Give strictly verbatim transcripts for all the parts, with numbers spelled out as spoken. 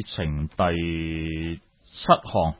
程第七項，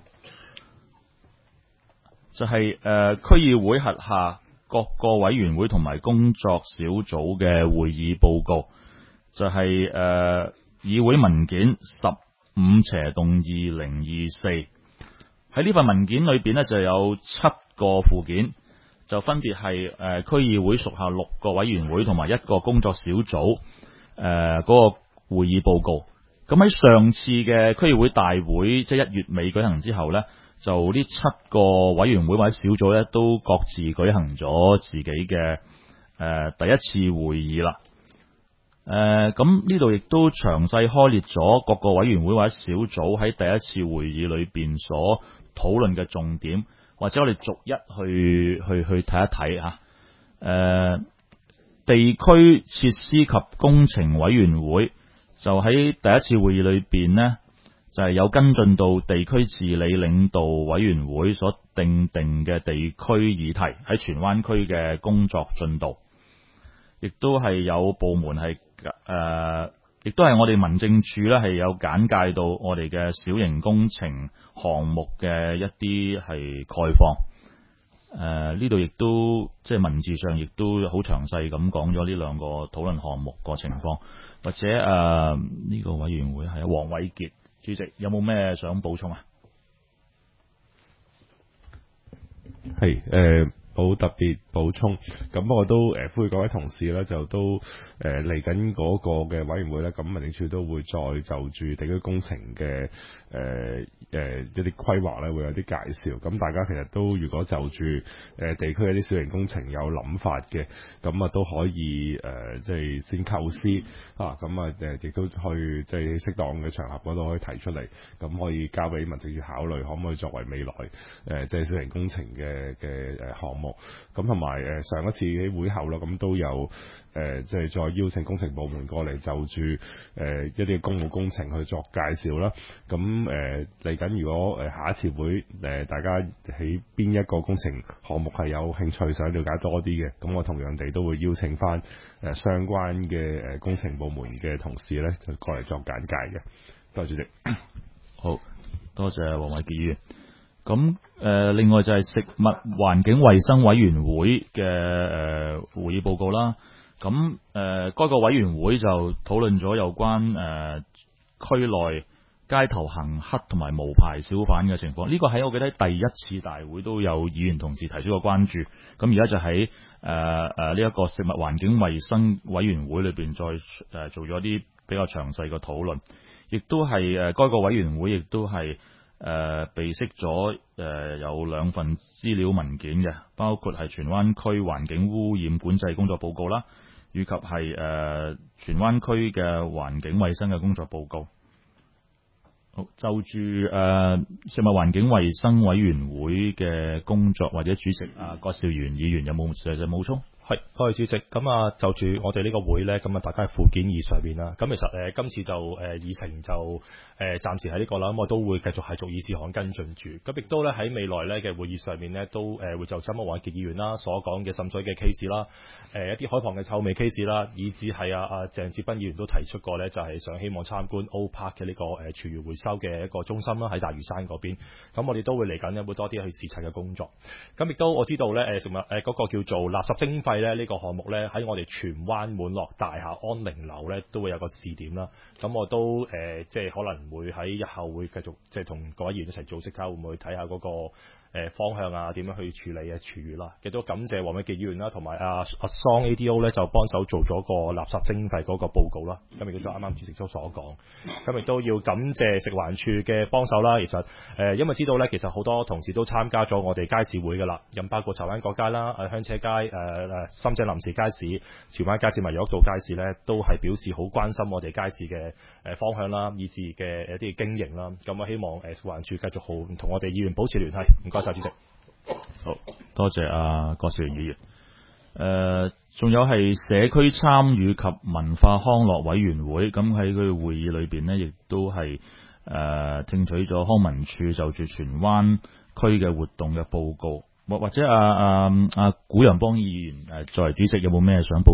就係、是、誒、呃、區議會轄下各個委員會同埋工作小組嘅會議報告，就係、是、誒、呃、議會文件十五斜洞二零二四。喺呢份文件裏邊呢，就有七個附件，就分別係誒、呃、區議會屬下六個委員會同埋一個工作小組誒嗰、呃那個會議報告。咁喺上次嘅區議會大會，即係一月尾舉行之後呢，就呢七個委員會或者小組呢，都各自舉行咗自己嘅誒、呃、第一次會議啦。誒咁呢度亦都詳細開列咗各個委員會或者小組喺第一次會議裏邊所討論嘅重點，或者我哋逐一去去去睇一睇嚇。誒、呃、地區設施及工程委員會就喺第一次會議裏邊呢，就係、是、有跟進到地區治理領導委員會所訂定嘅地區議題喺荃灣區嘅工作進度，亦都係有部門係誒，亦都係我哋民政處咧係有簡介到我哋嘅小型工程項目嘅一啲係概況。誒呢度亦都即係文字上亦都好詳細咁講咗呢兩個討論項目個情況，或者誒呢、呃這個委員會係黃偉傑主席，有冇咩想補充啊？ 係誒。冇特別補充，咁我都誒呼籲各位同事咧，就都誒嚟緊嗰個嘅委員會咧，咁民政處都會再就住地區工程嘅誒誒一啲規劃咧，會有啲介紹。咁大家其實都如果就住誒地區一啲小型工程有諗法嘅，咁啊都可以誒即係先構思啊，咁啊誒亦都去即係適當嘅場合嗰度可以提出嚟，咁可以交俾民政處考慮，可唔可以作為未來誒即係小型工程嘅嘅誒項目。咁同埋誒上一次喺會後啦，咁都有誒即係再邀請工程部門過嚟就住誒、呃、一啲公務工程去作介紹啦。咁誒嚟緊，如果誒下一次會誒、呃、大家喺邊一個工程項目係有興趣想了解多啲嘅，咁我同樣地都會邀請翻誒相關嘅誒工程部門嘅同事咧，就過嚟作簡介嘅。多謝主席。 好多謝黃偉傑議員。咁誒、呃，另外就係食物環境衛生委員會嘅誒、呃、會議報告啦。咁誒，該、呃、個委員會就討論咗有關誒、呃、區內街頭行乞同埋無牌小販嘅情況。呢、這個喺我記得第一次大會都有議員同事提出過關注。咁而家就喺誒誒呢一個食物環境衛生委員會裏邊再誒、呃、做咗啲比較詳細嘅討論，亦都係誒該個委員會亦都係。誒、呃，備悉咗誒有兩份資料文件嘅，包括係荃灣區環境污染管制工作報告啦，以及係誒、呃、荃灣區嘅環境衛生嘅工作報告。好，就住誒、呃、食物環境衛生委員會嘅工作，或者主席啊郭兆元議員有冇實際補充？ 係，多謝主席。咁啊，就住我哋呢個會咧，咁啊，大家喺附件二上邊啦。咁其實誒、呃，今次就誒、呃、議程就誒、呃、暫時喺呢個啦。咁我都會繼續係逐議事項跟進住。咁亦都咧喺未來咧嘅會議上面咧，都誒、呃、會就曾國偉傑議員啦所講嘅滲水嘅 case 啦，誒、呃、一啲海旁嘅臭味 case 啦，以至係啊啊鄭志斌議員都提出過咧，就係、是、想希望參觀 O Park 嘅呢個誒廚餘回收嘅一個中心啦，喺大嶼山嗰邊。咁我哋都會嚟緊咧，會多啲去視察嘅工作。咁亦都我知道咧，誒食物誒嗰個叫做垃圾徵費咧，呢個項目咧喺我哋荃灣滿樂大廈安寧樓咧都會有個試點啦。咁我都誒、呃、即係可能會喺日後會繼續即係同各位議員一齊組織下，會唔會睇下嗰個誒方向啊，點樣去處理嘅廚餘啦？亦都感謝黃偉傑議員啦，同埋阿阿桑 A D O 咧就幫手做咗個垃圾徵費嗰個報告啦。咁亦都啱啱主席都所講，咁亦都要感謝食環署嘅幫手啦。其實誒、呃，因為知道咧，其實好多同事都參加咗我哋街市會噶啦，咁包括柴灣角街啦、誒香車街、誒、呃、誒深井臨時街市、荃灣街市、民玉道街市咧，都係表示好關心我哋街市嘅誒方向啦，以至嘅一啲經營啦。咁我希望誒食環署繼續好同我哋議員保持聯繫。唔該。主席， 好多謝阿郭兆元議員。誒、呃，仲有係社區參與及文化康樂委員會，咁喺佢會議裏邊呢，亦都係誒、呃、聽取咗康文署就住荃灣區嘅活動嘅報告，或或者阿阿阿古陽邦議員誒作為主席，有冇咩想補充？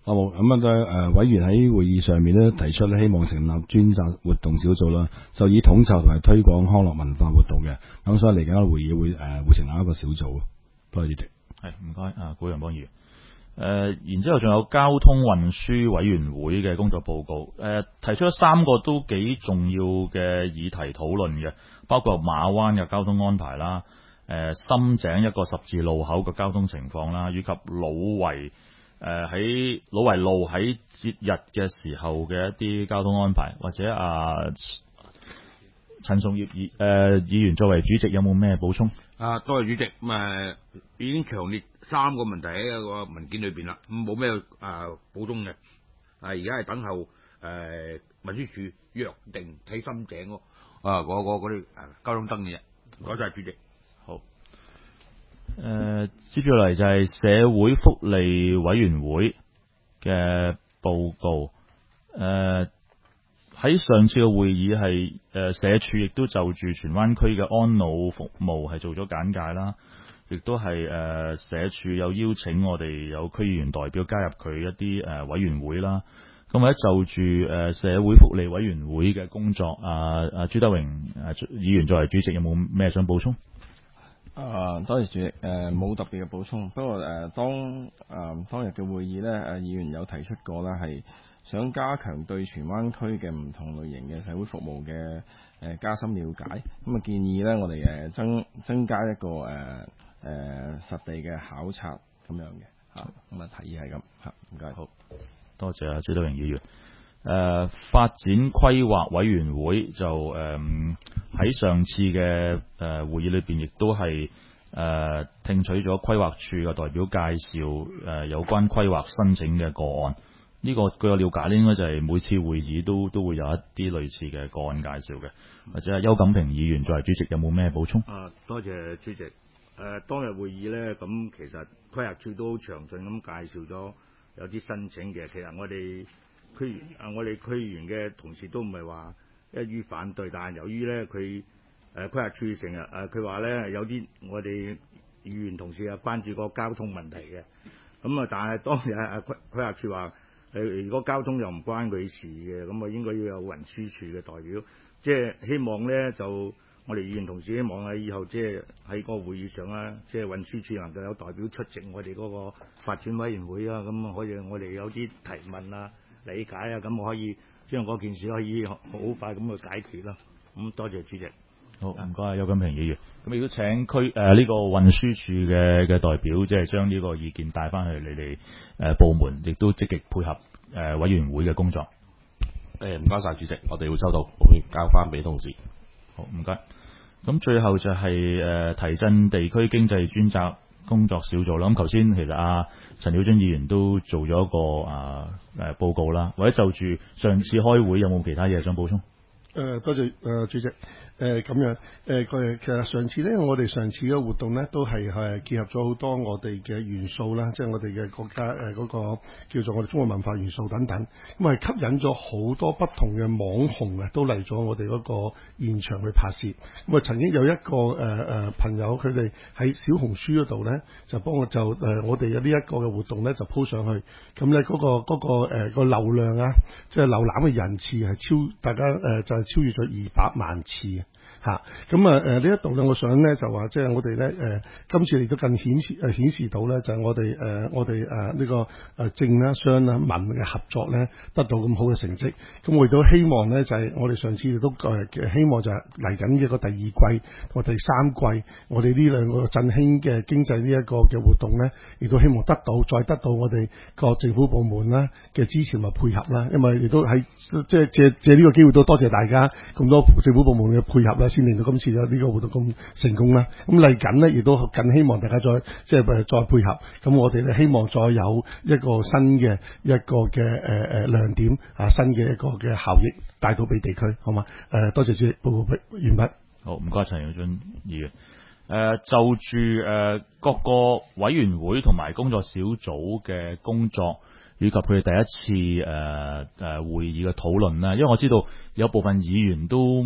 好冇咁啊！誒、呃，委員喺會議上面咧提出咧，希望成立專責活動小組啦，就以統籌同埋推廣康樂文化活動嘅。咁所以嚟緊個會議會誒、呃、會成立一個小組。多謝主席。 係唔該啊，古陽邦議員。誒、呃，然之後仲有交通運輸委員會嘅工作報告。誒、呃，提出咗三個都幾重要嘅議題討論嘅，包括馬灣嘅交通安排啦，誒、呃，深井一個十字路口嘅交通情況啦，以及老圍。誒喺老圍路喺節日嘅時候嘅一啲交通安排，或者啊陳頌業議誒議員作為主席有冇咩補充？ 啊，多謝主席。咁啊已經強烈三個問題喺個文件裏邊啦，咁冇咩啊補充嘅。啊而家係等候誒運輸署約定睇深井嗰啊嗰嗰啲啊交通燈嘅啫。多謝主席。 好。誒、呃，接住嚟就係社會福利委員會嘅報告。誒、呃，喺上次嘅會議係誒社署亦都就住荃灣區嘅安老服務係做咗簡介啦，亦都係誒社署有邀請我哋有區議員代表加入佢一啲誒、呃、委員會啦。咁或者就住誒社會福利委員會嘅工作，啊啊朱德榮誒議員作為主席有冇咩想補充？ 啊，多謝主席。誒、呃，冇特別嘅補充。不過誒、呃，當誒、呃、當日嘅會議咧，誒、呃、議員有提出過咧，係想加強對荃灣區嘅唔同類型嘅社會服務嘅誒、呃、加深了解。咁啊建議咧，我哋誒增增加一個誒誒、呃呃、實地嘅考察咁樣嘅嚇。咁啊提議係咁嚇。唔該。 好，多謝啊朱德榮議員。誒、呃、發展規劃委員會就誒喺、呃、上次嘅誒、呃、會議裏邊，亦都係誒、呃、聽取咗規劃處嘅代表介紹誒、呃、有關規劃申請嘅個案。呢、這個據我了解咧，應該就係每次會議都都會有一啲類似嘅個案介紹嘅，或者係邱錦平議員作為主席有冇咩補充？ 啊，多謝主席。誒、呃、當日會議咧，咁其實規劃處都好詳盡咁介紹咗有啲申請嘅。其實我哋區啊，我哋區議員嘅同事都唔係話一於反對，但係由於咧佢誒規劃處成日誒佢話咧有啲我哋議員同事啊關注個交通問題嘅，咁啊但係當日啊規規劃處話誒如果交通又唔關佢事嘅，咁啊應該要有運輸處嘅代表，即係希望咧就我哋議員同事希望喺以後即係喺個會議上啦，即係運輸處能夠有代表出席我哋嗰個發展委員會啊，咁可以我哋有啲提問啊。理解啊，咁我可以將嗰件事可以好快咁去解決啦。咁多謝主席。 好，唔該，邱錦平議員。咁亦都請區誒呢個運輸處嘅嘅代表，即係將呢個意見帶翻去你哋誒、呃、部門，亦都積極配合誒、呃、委員會嘅工作。 誒，唔該晒主席，我哋會收到，會交翻俾同事。 好，唔該。咁最後就係、是、誒、呃、提振地區經濟專責工作小組啦。咁頭先其實阿陳曉臻議員都做咗一個啊誒、呃、報告啦，或者就住上次開會有冇其他嘢想補充？ 誒、呃、多謝誒、呃、主席。誒咁樣誒佢其實上次咧，我哋上次嘅活動咧都係係結合咗好多我哋嘅元素啦，即係我哋嘅國家誒嗰個叫做我哋中國文化元素等等，咁係吸引咗好多不同嘅網紅啊，都嚟咗我哋嗰個現場去拍攝。咁啊曾經有一個誒誒、呃、朋友，佢哋喺小紅書嗰度咧就幫我就誒、呃、我哋嘅呢一個嘅活動咧就 po 上去，咁咧嗰個嗰、嗰個誒、呃嗰個流量啊，即係瀏覽嘅人次係超大家誒、呃、就係、是、超越咗二百萬次。嚇咁啊誒呢一度咧，我想咧就話即係我哋咧誒今次亦都更顯示誒顯示到咧，就係我哋誒我哋誒呢個誒政啦、商啦、民嘅合作咧得到咁好嘅成績。咁我亦都希望咧就係我哋上次亦都誒希望就係嚟緊嘅個第二季同第三季，我哋呢兩個振興嘅經濟呢一個嘅活動咧，亦都希望得到再得到我哋個政府部門啦嘅支持同埋配合啦。因為亦都喺即係借借呢個機會都多謝大家咁多政府部門嘅配合啦。先令到今次有呢個活動咁成功啦。咁嚟緊呢，亦都更希望大家再即係再配合。咁我哋咧希望再有一個新嘅一個嘅誒誒亮點啊，新嘅一個嘅效益帶到俾地區，好嘛？誒、呃，多謝主席報告完畢。 好，唔該陳曉臻議員。誒、呃，就住誒、呃、各個委員會同埋工作小組嘅工作，以及佢哋第一次誒誒、呃、會議嘅討論啦。因為我知道有部分議員都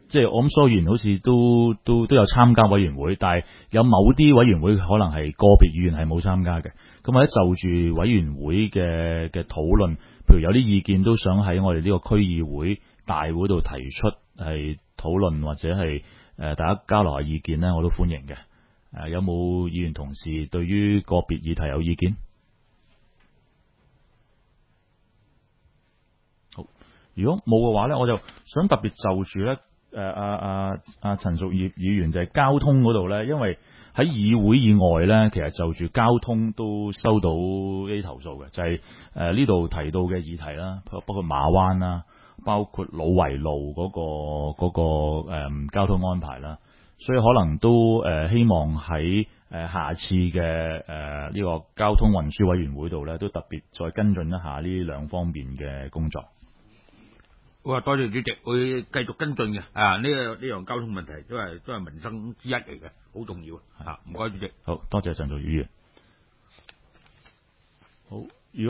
即係我諗所有議員好似都都都有參加委員會，但係有某啲委員會可能係個別議員係冇參加嘅。咁或者就住委員會嘅嘅討論，譬如有啲意見都想喺我哋呢個區議會大會度提出係討論，或者係誒、呃、大家交流下意見咧，我都歡迎嘅。誒、呃、有冇議員同事對於個別議題有意見？好，如果冇嘅話咧，我就想特別就住咧。誒阿阿阿陳淑葉議員就係交通嗰度咧，因為喺議會以外咧，其實就住交通都收到啲投訴嘅，就係誒呢度提到嘅議題啦，包括馬灣啦，包括老圍路嗰、嗰個嗰、嗰個、呃、交通安排啦，所以可能都誒、呃、希望喺誒下次嘅誒呢個交通運輸委員會度咧，都特別再跟進一下呢兩方面嘅工作。 好啊，多謝主席，會繼續跟進嘅。啊，呢個呢樣交通問題都係都係民生之一嚟嘅，好重要啊。唔該，主席。 好多謝陳淑葉議員。好。